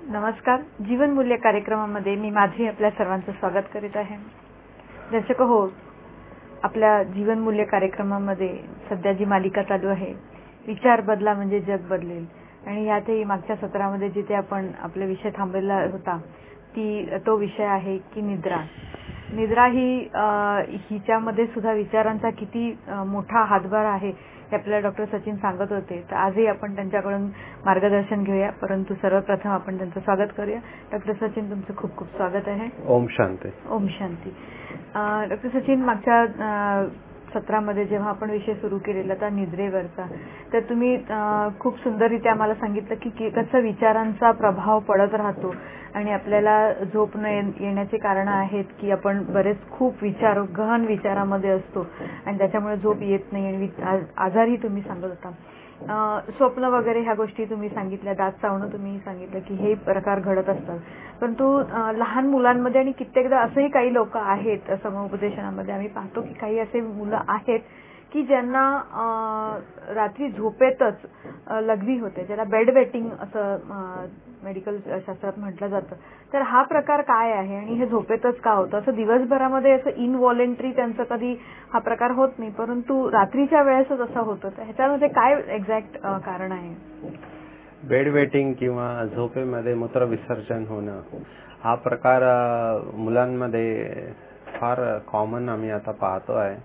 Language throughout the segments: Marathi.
नमस्कार. जीवन मूल्य कार्यक्रमामध्ये मी माधवी आपल्या सर्वांचं स्वागत करीत आहे. दर्शक हो, आपल्या जीवन मूल्य कार्यक्रमामध्ये सध्या जी मालिका चालू आहे, विचार बदला म्हणजे जग बदलेल. आणि यातही मागच्या सत्रामध्ये जिथे आपण आपला विषय थांबलेला होता तो विषय आहे की निद्रा. निद्रा हिच्यामध्ये सुद्धा विचारांचा किती मोठा हातभार आहे हे आपल्याला डॉक्टर सचिन सांगत होते. तर आजही आपण त्यांच्याकडून मार्गदर्शन घेऊया, परंतु सर्वप्रथम आपण त्यांचं स्वागत करूया. डॉक्टर सचिन, तुमचं खूप खूप स्वागत आहे. ओम शांती. ओम शांती. डॉक्टर सचिन, मागच्या सत्रामध्ये जेव्हा आपण विषय सुरू केलेला होता निद्रेवरचा, तर तुम्ही खूप सुंदररीत्या आम्हाला सांगितलं की कसं विचारांचा प्रभाव पडत राहतो आणि आपल्याला झोप न येण्याची कारणं आहेत की आपण बरेच खूप गहन विचारामध्ये असतो आणि त्याच्यामुळे झोप येत नाही आणि आजारही तुम्ही सांगत होता. स्वप्न वगैरे ह्या गोष्टी तुम्ही सांगितल्या, दात चावणं तुम्ही सांगितलं की हे प्रकार घडत असतात. परंतु लहान मुलांमध्ये आणि कित्येकदा असंही काही लोक आहेत, समुपदेशनामध्ये आम्ही पाहतो की काही असे मुलं आहेत की ज्यांना रात्री झोपेतच लघवी होते, ज्याला बेड वेटिंग असं मेडिकल शास्त्रात म्हटलं जातं. तर हा प्रकार काय आहे आणि हे झोपेतच का होतं? असं दिवसभरामध्ये असं इनव्हॉलेंटरी त्यांचं कधी हा प्रकार होत नाही, परंतु रात्रीच्या वेळेसच असं होतं. तर ह्याच्यामध्ये काय एक्झॅक्ट कारण आहे? बेड वेटिंग किंवा झोपेमध्ये मूत्र विसर्जन होणं हा प्रकार मुलांमध्ये फार कॉमन आम्ही आता पाहतो आहे.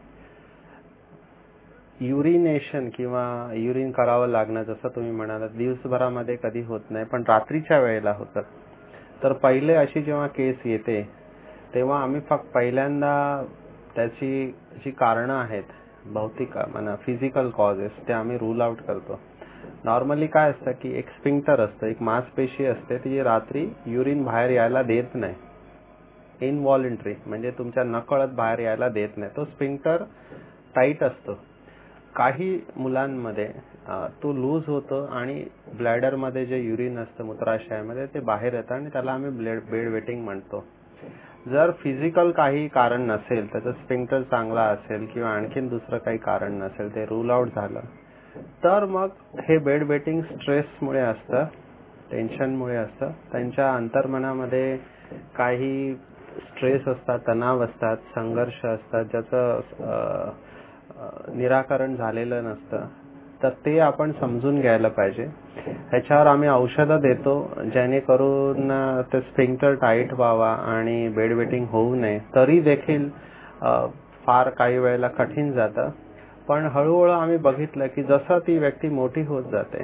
युरिनेशन किंवा युरिन करावं लागणं, जसं तुम्ही म्हणालात, दिवसभरामध्ये कधी होत नाही, पण रात्रीच्या वेळेला होतं. तर पहिले अशी जेव्हा केस येते तेव्हा आम्ही फक्त पहिल्यांदा त्याची जी कारणं आहेत, भौतिक म्हणा फिजिकल कॉजेस, ते आम्ही रूल आउट करतो. नॉर्मली काय असतं की एक स्फिंक्टर असतं, एक मांसपेशी असते, ती रात्री युरिन बाहेर यायला देत नाही. इनव्हॉलेंटरी म्हणजे तुमच्या नकळत बाहेर यायला देत नाही. तो स्फिंक्टर टाईट असतो. काही मुलांमध्ये तो लूज होतो आणि ब्लॅडरमध्ये जे युरिन असतं मूत्राशयामध्ये ते बाहेर येतं आणि त्याला आम्ही बेड वेटिंग म्हणतो. जर फिजिकल काही कारण नसेल, त्याचं स्फिंक्टर चांगला असेल किंवा आणखीन दुसरं काही कारण नसेल, ते रूल आउट झालं, तर मग हे बेड वेटिंग स्ट्रेसमुळे असतं, टेन्शनमुळे असतं. त्यांच्या अंतर्मनामध्ये काही स्ट्रेस असतात, तणाव असतात, संघर्ष असतात, ज्याचं निराकरण झालेलं नसतं. तर ते आपण समजून घ्यायला पाहिजे. ह्याच्यावर आम्ही औषधं देतो जेणेकरून ते स्फिंक्टर टाईट व्हावा आणि बेड वेटिंग होऊ नये. तरी देखील फार काही वेळेला कठीण जातं, पण हळूहळू आम्ही बघितलं की जसं ती व्यक्ती मोठी होत जाते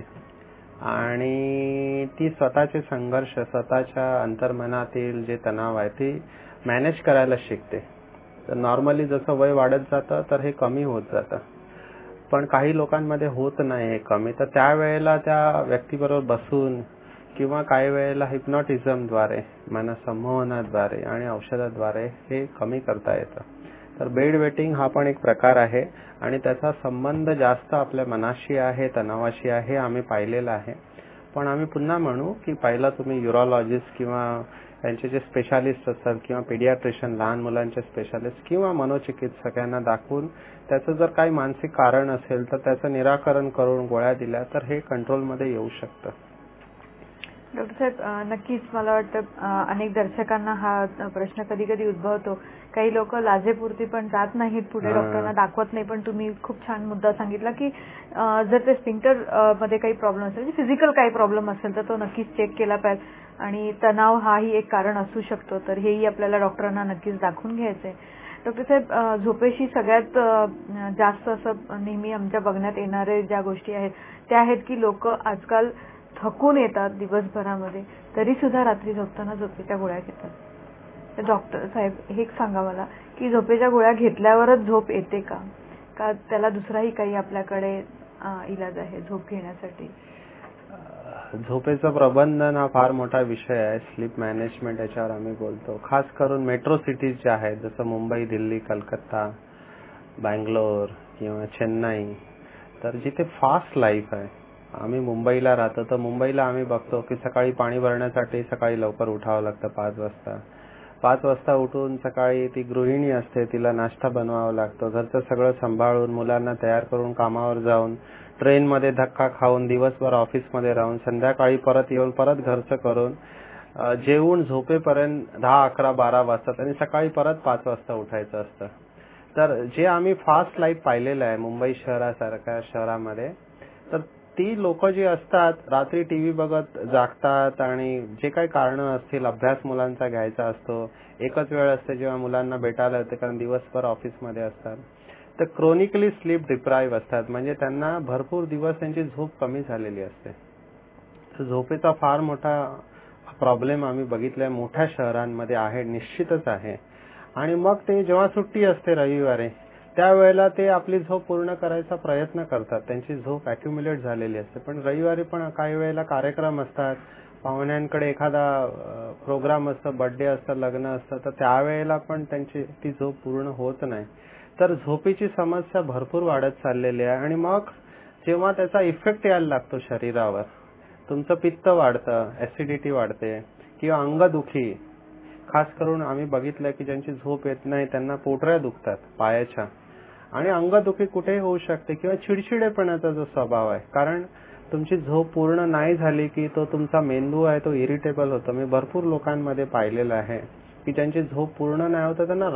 आणि ती स्वतःचे संघर्ष, स्वतःच्या अंतर्मनातील जे तणाव आहे ते मॅनेज करायला शिकते. तर नॉर्मली जसं वय वाढत जातं तर हे कमी होत जातं, पण काही लोकांमध्ये होत नाही हे कमी. तर त्यावेळेला त्या व्यक्तीबरोबर बसून किंवा काही वेळेला हिप्नॉटिझमद्वारे, मनसंमोहनाद्वारे आणि औषधाद्वारे हे कमी करता येतं. तर बेड वेटिंग हा पण एक प्रकार आहे आणि त्याचा संबंध जास्त आपल्या मनाशी आहे, तणावाशी आहे, आम्ही पाहिलेला आहे. पण आम्ही पुन्हा म्हणू की पहिला तुम्ही युरोलॉजिस्ट किंवा त्यांचे जे स्पेशालिस्ट असतात किंवा पेडियाट्रिशियन, लहान मुलांचे स्पेशालिस्ट किंवा मनोचिकित्सक यांना दाखवून त्याचं जर काही मानसिक कारण असेल तर त्याचं निराकरण करून गोळ्या दिल्या तर हे कंट्रोलमध्ये येऊ शकतं. डॉक्टर साहेब, नक्कीच मला वाटतं अनेक दर्शकांना हा प्रश्न कधी कधी उद्भवतो. काही लोक लाजेपुरती पण जात नाहीत, पुढे डॉक्टरांना दाखवत नाही. पण तुम्ही खूप छान मुद्दा सांगितला की जर ते स्फिंक्टर मध्ये काही प्रॉब्लेम असेल, फिजिकल काही प्रॉब्लेम असेल तर तो नक्कीच चेक केला पाहिजे आणि तणाव हाही एक कारण असू शकतो. तर हेही आपल्याला डॉक्टरांना नक्कीच दाखवून घ्यायचंय. डॉक्टर साहेब, झोपेशी सगळ्यात जास्त असं नेहमी आमच्या बघण्यात येणारे ज्या गोष्टी आहेत त्या आहेत की लोक आजकाल थकून येतात दिवसभरामध्ये, तरी सुद्धा रात्री झोपताना झोपेच्या गोळ्या घेतात. तर डॉक्टर साहेब हे सांगा मला की झोपेच्या गोळ्या घेतल्यावरच झोप येते का त्याला दुसराही काही आपल्याकडे इलाज आहे झोप घेण्यासाठी? झोपेचं प्रबंधन हा फार मोठा विषय आहे. स्लीप मॅनेजमेंट याच्यावर आम्ही बोलतो. खास करून मेट्रो सिटीज ज्या आहेत, जसं मुंबई, दिल्ली, कलकत्ता, बँगलोर किंवा चेन्नई, तर जिथे फास्ट लाईफ आहे. आम्ही मुंबईला राहतो, तर मुंबईला आम्ही बघतो की सकाळी पाणी भरण्यासाठी सकाळी लवकर उठावं लागतं 5 वाजता. 5 वाजता उठून सकाळी ती गृहिणी असते, तिला नाश्ता बनवावा लागतो, घरचं सगळं सांभाळून मुलांना तयार करून कामावर जाऊन ट्रेनमध्ये धक्का खाऊन दिवसभर ऑफिसमध्ये राहून संध्याकाळी परत येऊन परत घरचं करून जेवून झोपेपर्यंत 10, 11, 12 वाजतात आणि सकाळी परत 5 वाजता उठायचं असतं. तर जे आम्ही फास्ट लाईफ पाहिलेलं आहे मुंबई शहरासारख्या शहरामध्ये, तर ती लोक जी असतात रात्री टीव्ही बघत जागतात आणि जे काही कारण असतील, अभ्यास मुलांचा घ्यायचा असतो, एकच वेळ असते जेव्हा मुलांना भेटायला येते कारण दिवसभर ऑफिसमध्ये असतात, तर क्रोनिकली स्लीप डिप्राईव्ह असतात. म्हणजे त्यांना भरपूर दिवस त्यांची झोप कमी झालेली असते. तर झोपेचा फार मोठा प्रॉब्लेम आम्ही बघितलाय मोठ्या शहरांमध्ये आहे, निश्चितच आहे. आणि मग ते जेव्हा सुट्टी असते रविवारी, त्यावेळेला ते आपली झोप पूर्ण करायचा प्रयत्न करतात. त्यांची झोप अॅक्युम्युलेट झालेली असते. पण रविवारी पण काही वेळेला कार्यक्रम असतात, पाहुण्यांकडे एखादा प्रोग्राम असतं, बर्थडे असतं, लग्न असतं, तर त्यावेळेला पण त्यांची ती झोप पूर्ण होत नाही. तर झोपेची समस्या भरपूर वाढत चाललेली आहे. आणि मग जेव्हा त्याचा इफेक्ट यायला लागतो शरीरावर, तुमचं पित्त वाढतं, ऍसिडिटी वाढते किंवा अंगदुखी, खास करून आम्ही बघितलं की ज्यांची झोप येत नाही त्यांना पोटऱ्या दुखतात पायाच्या, आणि अंगदुखी कुठेही होऊ शकते किंवा चिडचिडेपणाचा जो स्वभाव आहे, कारण तुमची झोप पूर्ण नाही झाली की तो तुमचा मेंदू आहे तो इरिटेबल होतो. मी भरपूर लोकांमध्ये पाहिलेलं आहे की ज्यांची झोप पूर्ण नाही होत त्यांना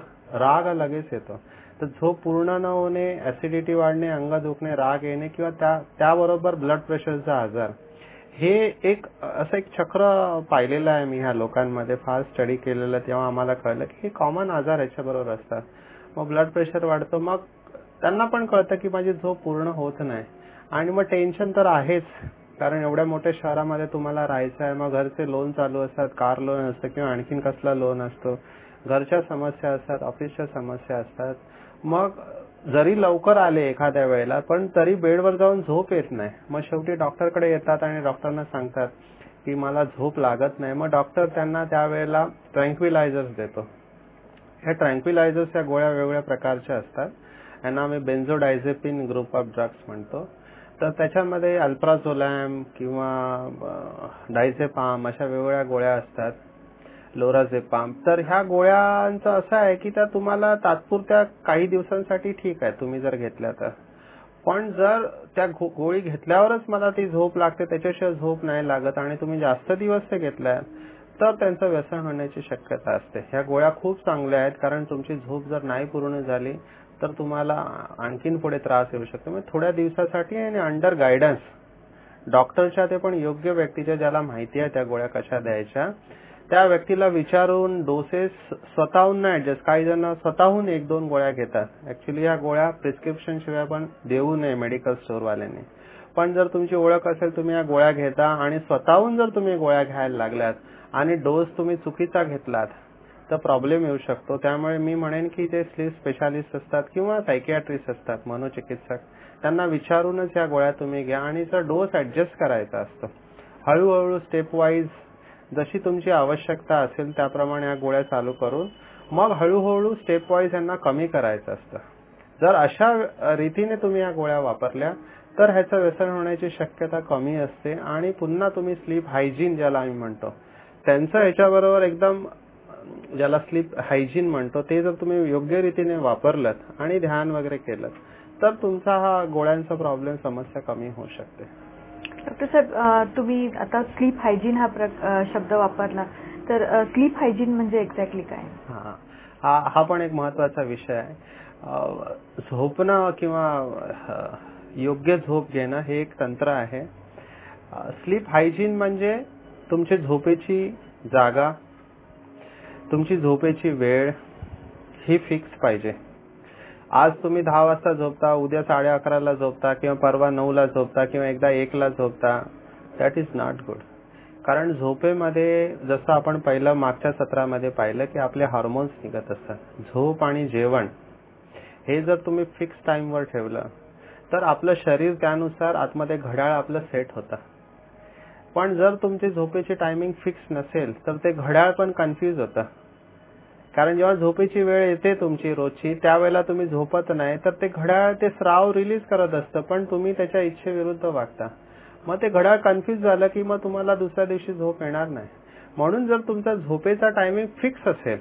राग लगेच येतो. तर झोप पूर्ण न होणे, ऍसिडिटी वाढणे, अंग दुखणे, राग येणे किंवा त्याबरोबर ब्लड प्रेशरचा आजार, हे एक असं एक चक्र पाहिलेलं आहे मी ह्या लोकांमध्ये. फार स्टडी केलेलं तेव्हा आम्हाला कळलं की हे कॉमन आजार याच्याबरोबर असतात. मग ब्लड प्रेशर वाढतं, मग त्यांना पण कळतं की माझी झोप पूर्ण होत नाही, आणि मग टेन्शन तर आहेच, कारण एवढ्या मोठ्या शहरामध्ये तुम्हाला राहायचं आहे. मग घरचे लोन चालू असतात, कार लोन असतं किंवा आणखीन कसला लोन असतो, घरच्या समस्या असतात, ऑफिसच्या समस्या असतात. मग जरी लवकर आले एखाद्या वेळेला पण तरी बेडवर जाऊन झोप येत नाही. मग शेवटी डॉक्टरकडे येतात आणि डॉक्टरांना सांगतात की मला झोप लागत नाही. मग डॉक्टर त्यांना त्यावेळेला ट्रँक्विलायझर्स देतो. ह्या ट्रँक्विलायझर्स या गोळ्या वेगवेगळ्या प्रकारच्या असतात. यांना आम्ही बेन्झोडायझेपिन ग्रुप ऑफ ड्रग्स म्हणतो. तर त्याच्यामध्ये अल्प्राझोलॅम किंवा डायझेपाम अशा वेगवेगळ्या गोळ्या असतात, लोराझेपाम. तर ह्या गोळ्यांचं असं आहे की त्या तुम्हाला तात्पुरत्या काही दिवसांसाठी ठीक आहे तुम्ही जर घेतल्या तर, पण जर त्या गोळी घेतल्यावरच मला ती झोप लागते, त्याच्याशिवाय झोप नाही लागत आणि तुम्ही जास्त दिवस ते घेतल्या तर त्यांचं व्यसन होण्याची शक्यता असते. ह्या गोळ्या खूप चांगल्या आहेत, कारण तुमची झोप जर नाही पूर्ण झाली तर तुम्हाला आणखीन पुढे त्रास येऊ शकतो. म्हणजे थोड्या दिवसासाठी आणि अंडर गायडन्स डॉक्टरच्या, ते पण योग्य व्यक्तीच्या, ज्याला माहिती आहे त्या गोळ्या कशा द्यायच्या, त्या व्यक्तीला विचारून डोसेस स्वतःहून नाही ऍडजस्ट. काही जण स्वतःहून 1-2 गोळ्या घेतात. ऍक्च्युली या गोळ्या प्रिस्क्रिप्शन शिवाय पण देऊ नये मेडिकल स्टोअरवाल्यांनी. पण जर तुमची ओळख असेल, तुम्ही या गोळ्या घेता आणि स्वतःहून जर तुम्ही गोळ्या घ्यायला लागलात आणि डोस तुम्ही चुकीचा घेतलात तर प्रॉब्लेम येऊ शकतो. त्यामुळे मी म्हणेन की जे स्लीप स्पेशालिस्ट असतात किंवा सायकियाट्रिस्ट असतात, मनोचिकित्सक, त्यांना विचारूनच या गोळ्या तुम्ही घ्या. आणि जर डोस ऍडजस्ट करायचा असतो, हळूहळू स्टेप वाईज जशी तुमची आवश्यकता असेल त्याप्रमाणे या गोळ्या चालू करून मग हळूहळू स्टेप वाईज यांना कमी करायचं असतं. जर अशा रीतीने तुम्ही या गोळ्या वापरल्या तर ह्याचं व्यसन होण्याची शक्यता कमी असते. आणि पुन्हा तुम्ही स्लीप हायजीन ज्याला आम्ही म्हणतो, त्यांचं ह्याच्याबरोबर एकदम, ज्याला स्लीप हायजीन म्हणतो, ते जर तुम्ही योग्य रीतीने वापरलं आणि ध्यान वगैरे केलं तर तुमचा हा गोळ्यांचा प्रॉब्लेम, समस्या कमी होऊ शकते. डॉक्टर साहेब, तुम्ही आता स्लीप हायजीन हा शब्द वापरला, तर स्लीप हायजीन म्हणजे एक्झॅक्टली काय? हा पण एक महत्वाचा विषय आहे. झोपणं किंवा योग्य झोप घेणं हे एक तंत्र आहे. स्लीप हायजीन म्हणजे तुमची झोपेची जागा, तुमची झोपेची वेळ ही फिक्स पाहिजे. आज तुम्ही 10 वाजता झोपता, उद्या 11:30ला झोपता किंवा परवा 9ला झोपता किंवा एकदा 1ला झोपता, दॅट इज नॉट गुड. कारण झोपेमध्ये जसं आपण पहिलं मागच्या सत्रामध्ये पाहिलं की आपले हार्मोन्स निघत असतात. झोप आणि जेवण हे जर तुम्ही फिक्स टाइमवर ठेवलं तर आपलं शरीर त्यानुसार आतमध्ये घड्याळ आपलं सेट होतं. पण जर तुमची झोपेची टायमिंग फिक्स नसेल तर ते घड्याळ पण कन्फ्यूज होतं. कारण जेव्हा झोपेची वेळ येते तुमची रोजची, त्यावेळेला तुम्ही झोपत नाही तर ते घड्याळ ते स्राव रिलीज करत असतं, पण तुम्ही त्याच्या इच्छेविरुद्ध वागता. मग ते घड्याळ कन्फ्यूज झालं की मग तुम्हाला दुसऱ्या दिवशी झोप येणार नाही. म्हणून जर तुमचा झोपेचा टायमिंग फिक्स असेल,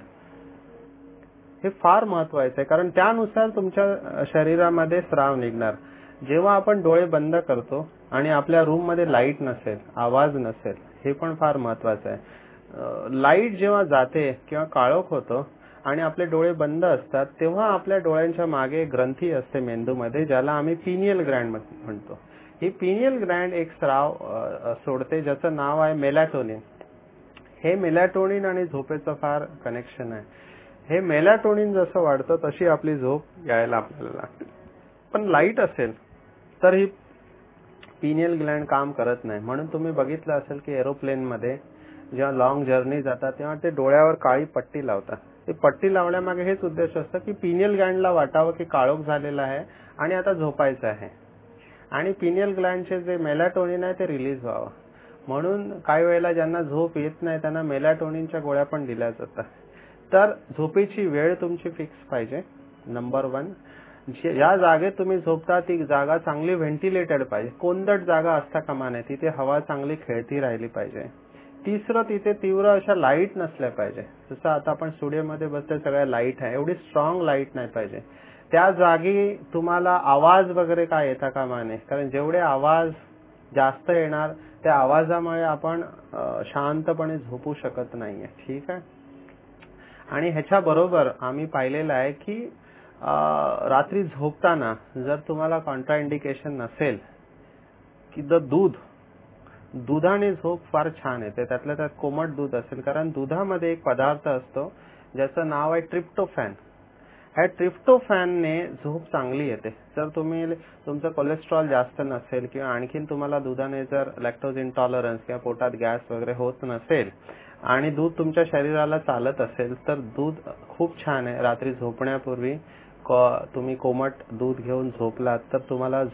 हे फार महत्वाचं आहे, कारण त्यानुसार तुमच्या शरीरामध्ये स्राव निघणार. जेव्हा आपण डोळे बंद करतो आणि आपल्या रूम मध्ये लाईट नसेल, आवाज नसेल, हे पण फार महत्वाचं आहे. लाईट जेव्हा जाते किंवा काळोख होतो आणि आपले डोळे बंद असतात, तेव्हा आपल्या डोळ्यांच्या मागे ग्रंथी असते मेंदूमध्ये, ज्याला आम्ही पिनियल ग्लँड म्हणतो. ही पिनियल ग्लँड एक स्राव सोडते ज्याचं नाव आहे मेलॅटोनिन. हे मेलॅटोनिन आणि झोपेचं फार कनेक्शन आहे. हे मेलॅटोनिन जसं वाढतं तशी आपली झोप यायला आपल्याला लागते. पण लाईट असेल तर ही पिनियल ग्लँड काम करत नाही. म्हणून तुम्ही बघितलं असेल की एरोप्लेन मध्ये जेव्हा लॉंग जर्नी जातात तेव्हा ते डोळ्यावर काळी पट्टी लावतात. ती पट्टी लावण्यामागे हेच उद्देश असतं की पिनियल ग्लँडला वाटावं की काळोख झालेला आहे आणि आता झोपायचं आहे, आणि पिनियल ग्लँडचे जे मेलॅटोनिन आहे ते रिलीज व्हावं. म्हणून काही वेळेला ज्यांना झोप येत नाही त्यांना मेलॅटोनिनच्या गोळ्या पण दिल्या जातात. तर झोपेची वेळ तुमची फिक्स पाहिजे. नंबर 1, ज्या जागेत तुम्ही झोपता ती जागा चांगली व्हेंटिलेटेड पाहिजे. कोंदट जागा असता कामा नये, तिथे हवा चांगली खेळती राहिली पाहिजे. तिसरं, तिथे तीव्र अशा लाईट नसल्या पाहिजे. जसं आता आपण स्टुडिओमध्ये बसतोय, सगळ्या लाईट आहे, एवढी स्ट्रॉंग लाईट नाही पाहिजे. त्या जागी तुम्हाला आवाज वगैरे काय येता कामा नये, कारण जेवढे आवाज जास्त येणार त्या आवाजामुळे आपण शांतपणे झोपू शकत नाहीये. ठीक आहे. आणि ह्याच्या बरोबर आम्ही पाहिलेलं आहे की रात्री झोपताना जर तुम्हाला कॉन्ट्राइंडिकेशन नसेल की दुधाने झोप फार छान येते. त्यातल्या त्यात कोमट दूध असेल, कारण दुधामध्ये एक पदार्थ असतो ज्याचं नाव आहे ट्रिप्टोफॅन. ह्या ट्रिप्टोफॅनने झोप चांगली येते. जर तुमचं कोलेस्ट्रॉल जास्त नसेल किंवा आणखीन तुम्हाला दुधाने जर लॅक्टोज इंटॉलरन्स किंवा पोटात गॅस वगैरे होत नसेल आणि दूध तुमच्या शरीराला चालत असेल तर दूध खूप छान आहे. रात्री झोपण्यापूर्वी तुम्ही कोमट दूध घेऊन झोपलात तर तुम्हाला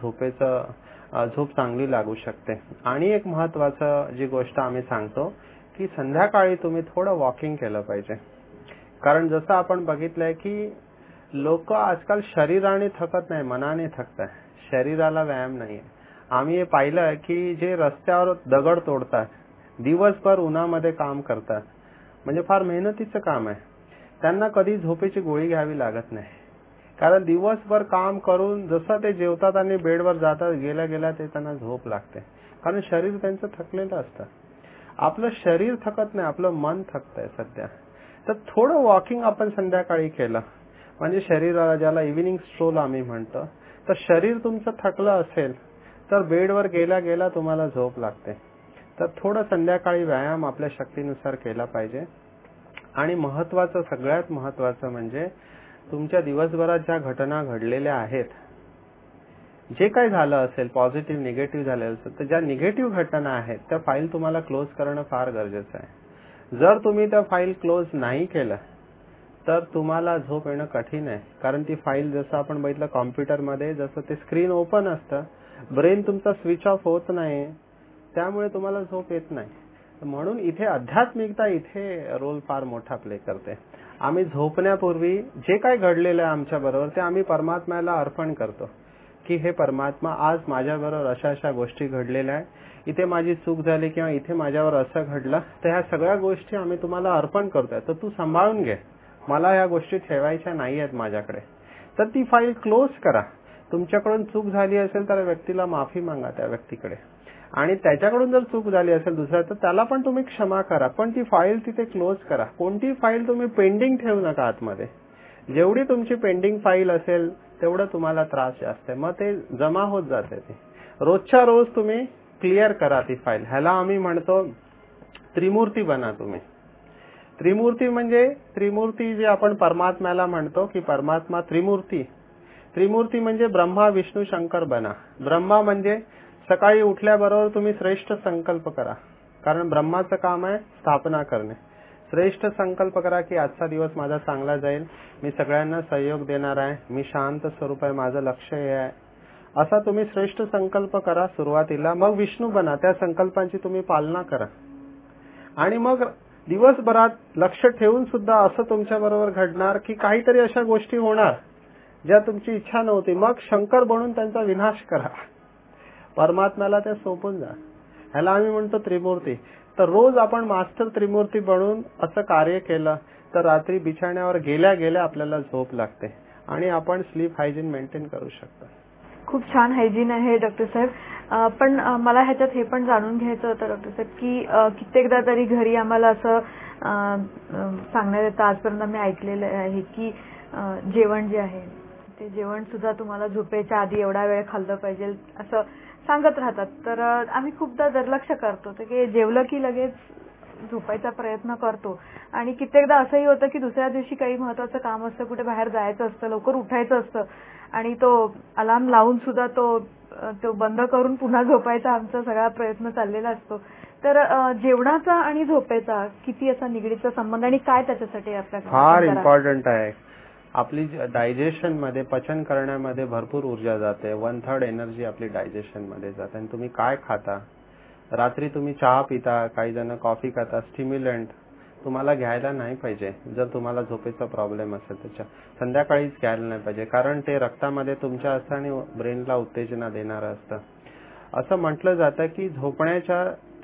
झोप चांगली लागू शकते. आणि एक महत्वाचं जी गोष्ट आम्ही सांगतो की संध्याकाळी तुम्ही थोडं वॉकिंग केलं पाहिजे. कारण जसं आपण बघितलंय की लोक आजकाल शरीराने थकत नाही, मनाने थकतात. शरीराला व्यायाम नाहीये. आम्ही हे पाहिलं की जे रस्त्यावर दगड तोडतात, दिवसभर उन्हामध्ये काम करतात, म्हणजे फार मेहनतीचं काम आहे, त्यांना कधी झोपेची गोळी घ्यावी लागत नाही. कारण दिवसभर काम करून जसं ते जेवतात आणि बेडवर जातात, गेल्या गेल्या ते त्यांना झोप लागते, कारण शरीर त्यांचं थकलेलं असतं. आपलं शरीर थकत नाही, आपलं मन थकतंय सध्या. तर थोडं वॉकिंग आपण संध्याकाळी केलं म्हणजे शरीराला, ज्याला इव्हिनिंग स्ट्रोल आम्ही म्हणतो, तर शरीर तुमचं थकलं असेल तर बेडवर गेल्या गेल्या तुम्हाला झोप लागते. तर थोडं संध्याकाळी व्यायाम आपल्या शक्तीनुसार केला पाहिजे. आणि महत्वाचं, सगळ्यात महत्वाचं म्हणजे तुमच्या दिवसभरात ज्या घटना घडलेल्या आहेत, जे काही झालं असेल, पॉझिटिव्ह निगेटिव्ह झालेलं असेल, तर ज्या निगेटिव्ह घटना आहेत त्या फाईल तुम्हाला क्लोज करणं फार गरजेचं आहे. जर तुम्ही त्या फाईल क्लोज नाही केलं तर तुम्हाला झोप येणं कठीण आहे. कारण ती फाईल, जसं आपण बघितलं कॉम्प्युटरमध्ये, जसं ते स्क्रीन ओपन असतं, ब्रेन तुमचा स्विच ऑफ होत नाही, त्यामुळे तुम्हाला झोप येत नाही. म्हणून इथे आध्यात्मिकता इथे रोल फार मोठा प्ले करते. आम्ही झोपण्यापूर्वी जे काही घडलेलं आहे आमच्या बरोबर ते आम्ही परमात्म्याला अर्पण करतो की हे परमात्मा, आज माझ्याबरोबर अशा अशा गोष्टी घडलेल्या आहे, इथे माझी चूक झाली किंवा इथे माझ्यावर असं घडलं, तर ह्या सगळ्या गोष्टी आम्ही तुम्हाला अर्पण करतोय, तर तू सांभाळून घे, मला ह्या गोष्टी ठेवायच्या नाही आहेत माझ्याकडे. तर ती फाईल क्लोज करा. तुमच्याकडून चूक झाली असेल तर व्यक्तीला माफी मागा त्या व्यक्तीकडे, आणि त्याच्याकडून जर चूक झाली असेल दुसऱ्या तर त्याला पण तुम्ही क्षमा करा, पण ती फाईल तिथे क्लोज करा. कोणती फाईल तुम्ही पेंडिंग ठेवू नका आतमध्ये. जेवढी तुमची पेंडिंग फाईल असेल तेवढं तुम्हाला त्रास जास्त आहे, मग ते जमा होत जाते. ती रोजच्या रोज तुम्ही क्लिअर करा ती फाईल. ह्याला आम्ही म्हणतो त्रिमूर्ती बना तुम्ही. त्रिमूर्ती जे आपण परमात्म्याला म्हणतो की परमात्मा त्रिमूर्ती म्हणजे ब्रह्मा, विष्णू, शंकर बना. ब्रह्मा म्हणजे सकाळी उठल्याबरोबर तुम्ही श्रेष्ठ संकल्प करा, कारण ब्रह्माचं काम आहे स्थापना करणे. श्रेष्ठ संकल्प करा की आजचा दिवस माझा चांगला जाईल, मी सगळ्यांना सहयोग देणार आहे, मी शांत स्वरूप आहे, माझं लक्ष हे आहे, असा तुम्ही श्रेष्ठ संकल्प करा सुरुवातीला. मग विष्णू बना, त्या संकल्पांची तुम्ही पालना करा. आणि मग दिवसभरात लक्ष ठेवून सुद्धा असं तुमच्या बरोबर घडणार की काहीतरी अशा गोष्टी होणार ज्या तुमची इच्छा नव्हती, मग शंकर बनून त्यांचा विनाश करा. परमात्म्याला त्या सोपून जा. ह्याला आम्ही म्हणतो त्रिमूर्ती. तर रोज आपण मास्टर त्रिमूर्ती बनून असं कार्य केलं तर रात्री बिछाण्यावर गेल्या गेल्या आपल्याला झोप लागते आणि आपण स्लीप हायजीन मेंटेन करू शकतो. खूप छान हायजीन आहे डॉक्टर साहेब. पण मला ह्याच्यात हे पण जाणून घ्यायचं होतं डॉक्टर साहेब की कित्येकदा तरी घरी आम्हाला असं सांगण्यात येतं, आजपर्यंत मी ऐकलेलं आहे की जेवण जे आहे ते जेवण सुद्धा तुम्हाला झोपेच्या आधी एवढा वेळ खाल्लं पाहिजे असं सांगत राहतात. तर आम्ही खूपदा दुर्लक्ष करतो की जेवलं की लगेच झोपायचा प्रयत्न करतो आणि कित्येकदा असंही होतं की दुसऱ्या दिवशी काही महत्त्वाचं काम असतं, कुठे बाहेर जायचं असतं, लवकर उठायचं असतं आणि तो अलार्म लावून सुद्धा तो बंद करून पुन्हा झोपायचा आमचा सगळा प्रयत्न चाललेला असतो. तर जेवणाचा आणि झोपेचा किती असा निगडीत संबंध आणि काय त्याच्यासाठी आपल्याला फार इम्पॉर्टंट आहे. आपली डायजेशन मध्ये, पचन करण्यामध्ये भरपूर ऊर्जा जाते. 1/3 एनर्जी आपली डायजेशन मध्ये जाते. आणि तुम्ही काय खाता, रात्री तुम्ही चहा पिता, काही जण कॉफी खाता, स्टिम्युलंट तुम्हाला घ्यायला नाही पाहिजे. जर तुम्हाला झोपेचा प्रॉब्लेम असेल तर संध्याकाळीच घ्यायला नाही पाहिजे, कारण ते रक्तामध्ये तुमच्या असतं आणि ब्रेनला उत्तेजना देणारं असतं. असं म्हटलं जातं की झोपण्याच्या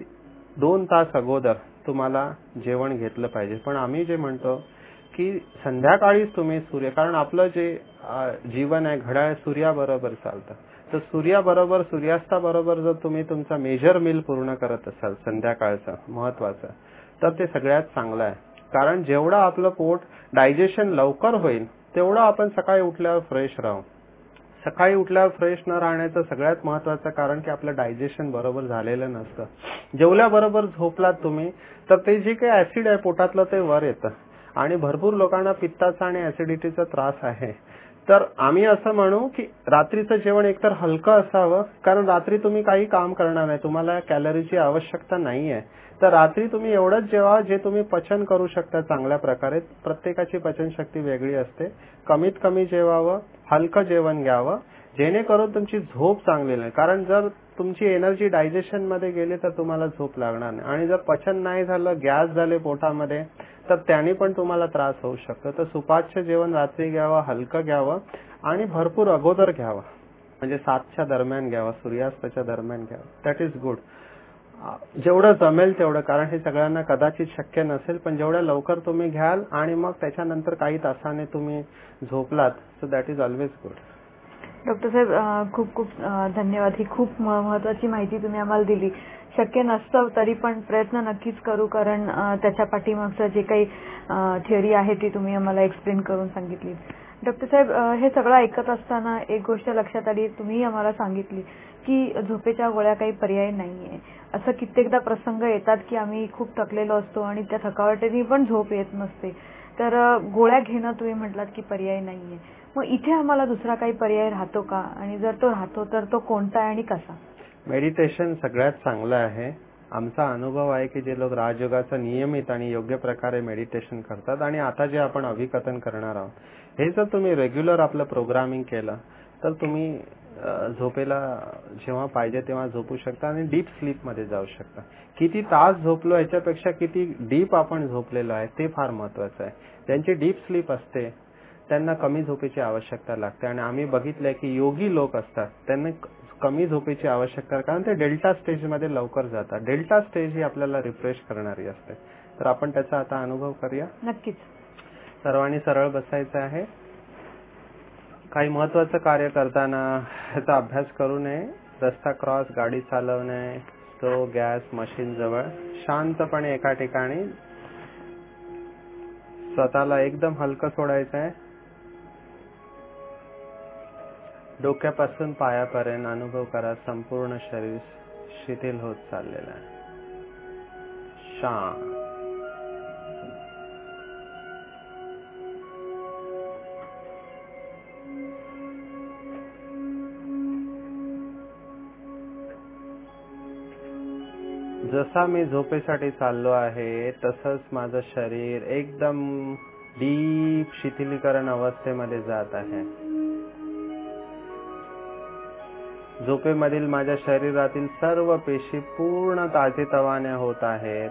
2 तास अगोदर तुम्हाला जेवण घेतलं पाहिजे. पण आम्ही जे म्हणतो की संध्याकाळीच तुम्ही कारण आपलं जे जीवन आहे घड्याळ सूर्याबरोबर चालतं. तर सूर्याबरोबर, सूर्यास्ताबरोबर जर तुम्ही तुमचा मेजर मील पूर्ण करत असाल संध्याकाळचं महत्वाचं, तर ते सगळ्यात चांगलं आहे. कारण जेवढं आपलं पोट डायजेशन लवकर होईल तेवढं आपण सकाळी उठल्यावर फ्रेश राहू. सकाळी उठल्यावर फ्रेश न राहण्याचं सगळ्यात महत्वाचं कारण की आपलं डायजेशन बरोबर झालेलं नसतं. जेवल्याबरोबर झोपलात तुम्ही तर ते जे काही ऍसिड आहे पोटातलं ते वर येतं आणि भरपूर लोकांना पित्ताचा आणि ऍसिडिटीचा त्रास आहे. तर आम्ही असं म्हणू की रात्रीचं जेवण एकतर हलकं असावं, कारण रात्री तुम्ही काही काम करणार नाही, तुम्हाला कॅलरीची आवश्यकता नाहीये. तर रात्री तुम्ही एवढंच जेवा जे तुम्ही पचन करू शकता चांगल्या प्रकारे. प्रत्येकाची पचनशक्ती वेगळी असते. कमीत कमी जेवावं, हलकं जेवण घ्यावं, जेणेकरून तुमची झोप चांगली नाही. कारण जर तुमची एनर्जी डायजेशन मध्ये गेली तर तुम्हाला झोप लागणार नाही. आणि जर पचन नाही झालं, गॅस झाले पोटामध्ये, तर त्याने पण तुम्हाला त्रास होऊ शकतो. तर सुपाच्य जेवण रात्री घ्यावं, हलकं घ्यावं आणि भरपूर अगोदर घ्यावं. म्हणजे 7च्या दरम्यान घ्यावं, सूर्यास्ताच्या दरम्यान घ्यावं. That is good. जेवढं जमेल तेवढं, कारण हे सगळ्यांना कदाचित शक्य नसेल, पण जेवढ्या लवकर तुम्ही घ्याल आणि मग त्याच्यानंतर काही तासाने तुम्ही झोपलात, so that is always good. Doctor साहेब खूप खूप धन्यवाद. ही खूप महत्त्वाची माहिती तुम्ही आम्हाला दिली. शक्य नसतं तरी पण प्रयत्न नक्कीच करू, कारण त्याच्या पाठीमागचं जे काही थिअरी आहे ती तुम्ही आम्हाला एक्सप्लेन करून सांगितली. डॉक्टर साहेब हे सगळं ऐकत असताना एक गोष्ट लक्षात आली, तुम्ही आम्हाला सांगितली की झोपेच्या गोळ्या काही पर्याय नाहीये. असं कित्येकदा प्रसंग येतात की आम्ही खूप थकलेलो असतो आणि त्या थकावटीने पण झोप येत नसते, तर गोळ्या घेणं तुम्ही म्हटलात की पर्याय नाहीये. मग इथे आम्हाला दुसरा काही पर्याय राहतो का, आणि जर तो राहतो तर तो कोणता आणि कसा? मेडिटेशन सगळ्यात चांगलं आहे. आमचा अनुभव आहे की जे लोक राजयोगाचं नियमित आणि योग्य प्रकारे मेडिटेशन करतात आणि आता जे आपण अभिकथन करणार आहोत, हे जर तुम्ही रेग्युलर आपलं प्रोग्रामिंग केलं तर तुम्ही झोपेला जेव्हा पाहिजे तेव्हा झोपू शकता आणि डीप स्लीप मध्ये जाऊ शकता. किती तास झोपलो याच्यापेक्षा किती डीप आपण झोपलेलो आहे ते फार महत्वाचं आहे. ज्यांची डीप स्लीप असते त्यांना कमी झोपेची आवश्यकता लागते. आणि आम्ही बघितलंय की योगी लोक असतात त्यांना कमी झोपेची आवश्यकता, कारण ते डेल्टा स्टेज मध्ये लवकर जातात. डेल्टा स्टेज ही आपल्याला रिफ्रेश करणारी असते. तर आपण त्याचा आता अनुभव करूया. नक्कीच. सर्वांनी सरळ बसायचं आहे. काही महत्वाचं कार्य करताना ह्याचा अभ्यास करू नये. रस्ता क्रॉस, गाडी चालवणे, स्टोव्ह, गॅस, मशीन जवळ शांतपणे एका ठिकाणी स्वतःला एकदम हलकं सोडायचं आहे. डोक्यापासून पायापर्यंत अनुभव करा, संपूर्ण शरीर शिथिल होत चाललेलं आहे. शांत. जसा मी झोपेसाठी चाललो आहे तसंच माझं शरीर एकदम डीप शिथिलीकरण अवस्थेमध्ये जात आहे. झोपेमधील माझ्या शरीरातील सर्व पेशी पूर्ण ताजेतवाने होत आहेत.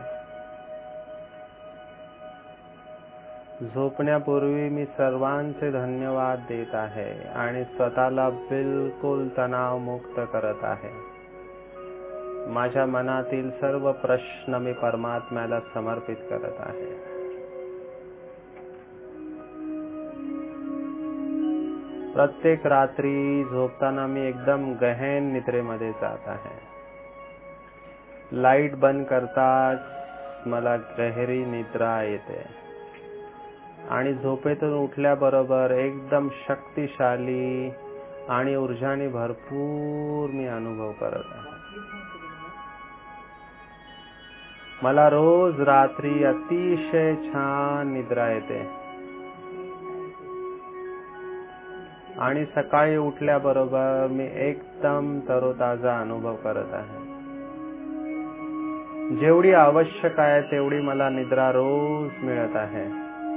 झोपण्यापूर्वी मी सर्वांचे धन्यवाद देत आहे आणि स्वतःला बिलकुल तणावमुक्त करत आहे. माझ्या मनातील सर्व प्रश्न मी परमात्म्याला समर्पित करत आहे. प्रत्येक रात्री झोपताना मी एकदम गहन निद्रेमध्ये जात आहे. लाईट बंद करताच मला गहरी निद्रा येते आणि झोपेतून उठल्याबरोबर एकदम शक्तिशाली आणि ऊर्जाने भरपूर मी अनुभव करत आहे. मला रोज रात्री अतिशय छान निद्रा येते आणि सकाळी उठल्याबरोबर मी एकदम तरोताजा अनुभव करत आहे. जेवढी आवश्यक आहे तेवढी मला निद्रा रोज मिळत आहे.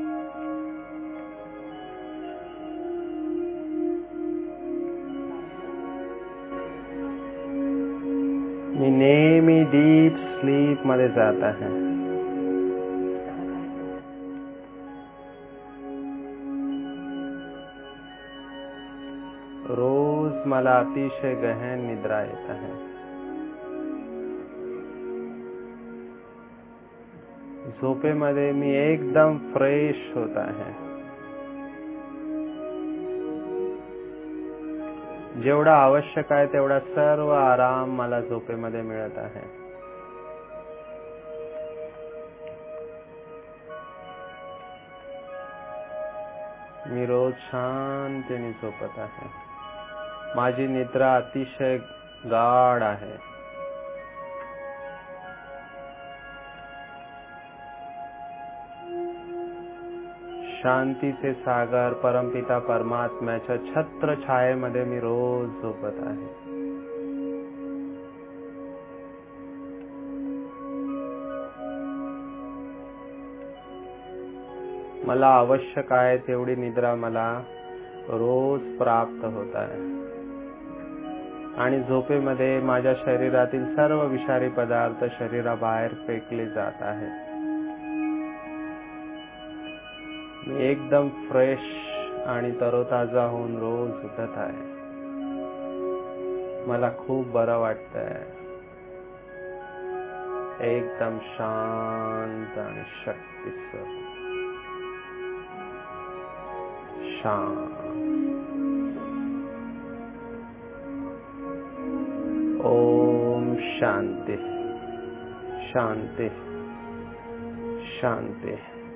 मी नेहमी डीप स्लीप मध्ये जात आहे. रोज मला अतिशय गहन निद्रा येत आहे. झोपेमध्ये मी एकदम फ्रेश होत आहे. जेवढा आवश्यक आहे तेवढा सर्व आराम मला झोपेमध्ये मिळत आहे. मी रोज शांतीने झोपत आहे. माझी निद्रा अतिशय गाढ आहे. शांतीचे सागर परमपिता परमात्म्याच्या छत्र छायेमध्ये मी रोज झोपत आहे. मला आवश्यक आहे तेवढी निद्रा मला रोज प्राप्त होत आहे आणि झोपेमध्ये माझ्या शरीरातील सर्व विषारी पदार्थ शरीराबाहेर फेकले जात आहेत. मी एकदम फ्रेश आणि तरोताजा होऊन रोज उठत आहे. मला खूप बरं वाटतंय. एकदम शांत आणि शक्तिस्वरूप. शांत. ओम शांती शांती शांती.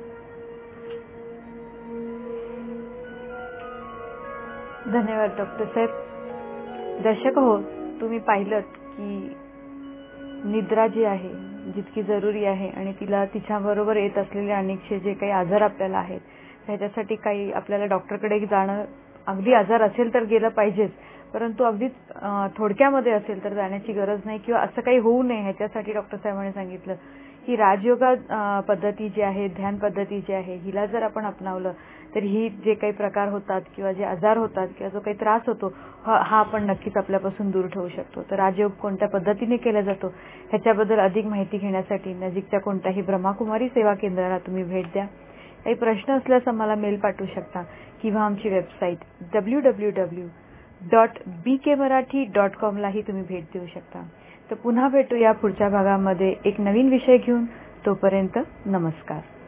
धन्यवाद डॉक्टर साहेब. दर्शक हो, तुम्ही पाहिलं की निद्रा जी आहे जितकी जरुरी आहे आणि तिच्याबरोबर येत असलेले अनेकसे जे काही आजार आपल्याला आहेत त्याच्यासाठी काही आपल्याला डॉक्टरकडे जाणं, अगदी आजार असेल तर गेलं पाहिजेच, परंतु अगदी थोडक्यामध्ये असेल तर जाण्याची गरज नाही किंवा असं काही होऊ नये ह्याच्यासाठी डॉक्टर साहेबांनी सांगितलं की राजयोगा पद्धती जी आहे, ध्यान पद्धती जी आहे, हिला जर आपण अपनावलं तर ही जे काही प्रकार होतात किंवा जे आजार होतात किंवा जो काही त्रास होतो हा आपण नक्कीच आपल्यापासून दूर ठेवू शकतो. तर राजयोग कोणत्या पद्धतीने केला जातो ह्याच्याबद्दल अधिक माहिती घेण्यासाठी नजीकच्या कोणत्याही ब्रह्माकुमारी सेवा केंद्राला तुम्ही भेट द्या. काही प्रश्न असल्यास आम्हाला मेल पाठवू शकता किंवा आमची वेबसाईट www.bkmarathi.com लाही तुम्ही भेट देऊ शकता. तर पुन्हा भेटूया पुढच्या भागामध्ये एक नवीन विषय घेऊन. तोपर्यंत नमस्कार.